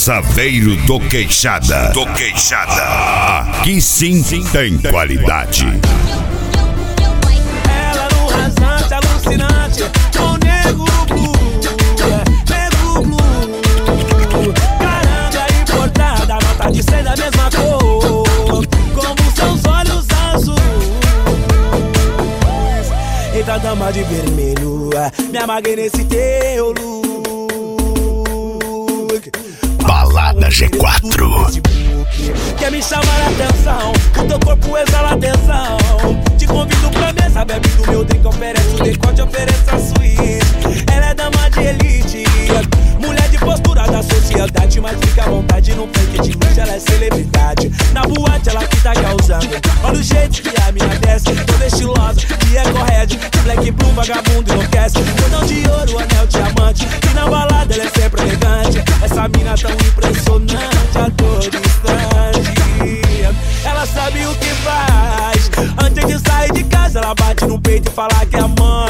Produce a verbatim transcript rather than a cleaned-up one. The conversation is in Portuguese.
Saveiro do Queixada. Do Queixada. Aqui sim tem qualidade. Ela no rasante, alucinante, com nego blue, nego blue. Caranga importada, nota de cem da mesma cor, como seus olhos azuis. Eita dama de vermelho, me amarguei nesse teu look. Balada G quatro. Quer me chamar a atenção, o teu corpo exala atenção. Te convido pra mesa, bebe do meu drink, oferece o decote, oferece a suíte. Ela é dama de elite, mulher de postura da sociedade, mas fica à vontade no fake de luz, ela é celebridade. Na boate ela que tá causando, olha o jeito que a mina desce, toda estilosa, que é correde, de black blue, vagabundo enlouquece. Cordão de ouro, anel, diamante, e na balada ela é sempre elegante. Essa mina tão impressionante, a todo instante. Ela sabe o que faz, antes de sair de casa ela bate no peito e fala que é a mãe.